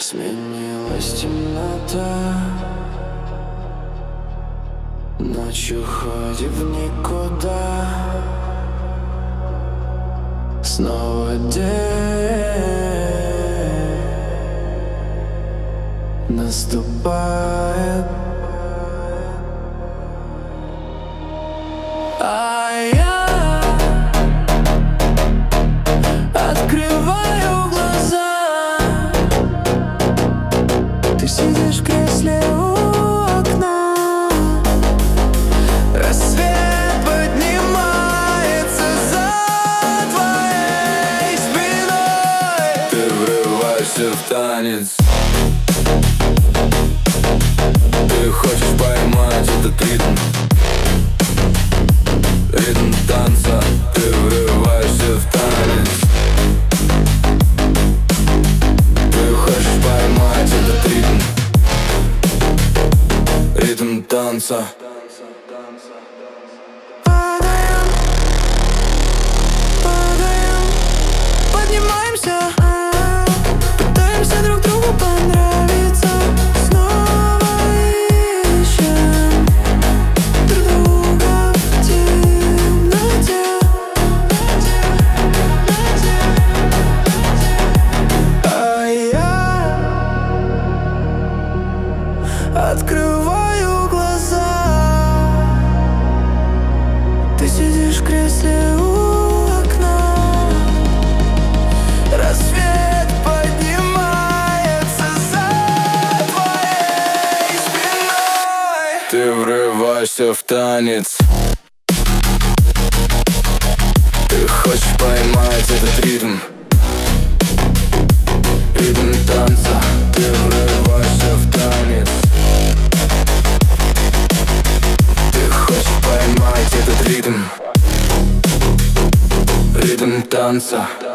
Сменилась темнота, ночь уходит в никуда. Снова день наступает, а я открываю глаза. Ты сидишь в кресле у окна. Рассвет поднимается за твоей спиной. Ты врываешься в танец. Ты хочешь поймать этот ритм, ритм танца. Ты врываешься в танец. Ты хочешь поймать этот ритм, ритм танца. Падаем, падаем, поднимаемся, пытаемся друг другу понравиться. Снова ищем друг друга в темноте. А я открываю глаза. Ты сидишь в кресле у окна. Рассвет поднимается за твоей спиной. Ты врываешься в танец. Ты хочешь поймать этот ритм, ритм танца. Ты врываешься в танец. Ты хочешь поймать этот ритм, ритм танца.